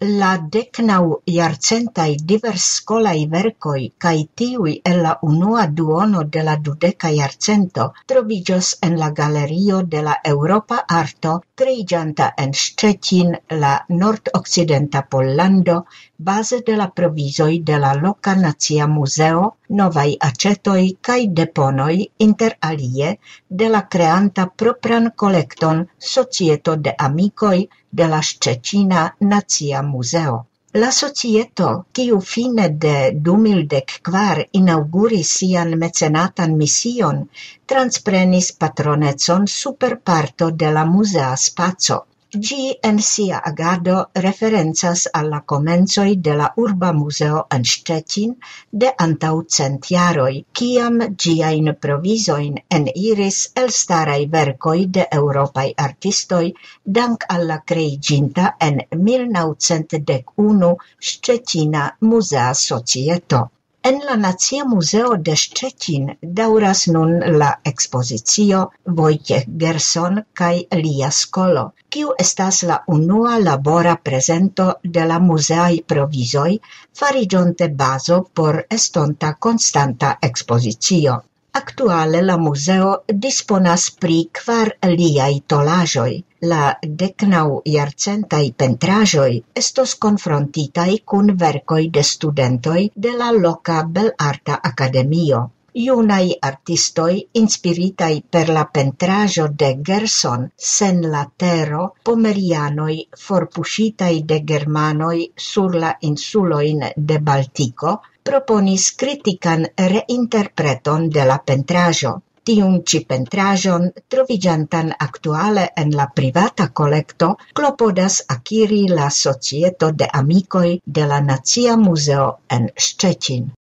La 19 jarcentaj diversskolaj verkoj kaj tiuj el la unua duono de la 20 jarcento troviĝos en la Galerio de la Eŭropa Arto, troviĝanta en Szczecin, la nordokcidenta Pollando, baze de la provizoj de la loka Nacia Muzeo, novaj aĉetoj kaj deponoj, inter alie de la kreanta propran kolekton Societo de Amikoj de la Szczecina Nacia Muzeo. La societo, kiu fine de 2014 inauguris sian mecenatan mision, transprenis patronecon super parto de la muzea spaco. Ĝi en sia agado referencas al la komencoj de la Urba Muzeo en Szczecin de antaŭ 100 jaroj, kiam ĝiajn provizojn eniris elstaraj verkoj de eŭropaj artistoj dank al la kreiĝinta en 1911 Szczecina Muzea Societo. En la Nacia Muzeo de Szczecin daŭras nun la ekspozicio Wojciech Gerson kaj lia skolo, kiu estas la unua labora prezento de la muzeaj provizoj, fariĝonte bazo por estonta konstanta ekspozicio. Aktuale la muzeo disponas pri 4 liaj tolaĵoj. La 19 jarcentaj pentraĵoj estos konfrontitaj kun verkoj de studentoj de la loka Belarta Akademio. Junaj artistoj, inspiritaj per la pentraĵo de Gerson Sen la tero, pomerianoj forpuŝitaj de germanoj sur la insulojn de Baltiko, proponis kritikan reinterpreton de la pentraĵo. Tiun ĉi pentraĵon, troviĝantan aktuale en la privata kolekto, klopodas akiri la Societo de Amikoj de la Nacia Muzeo en Szczecin.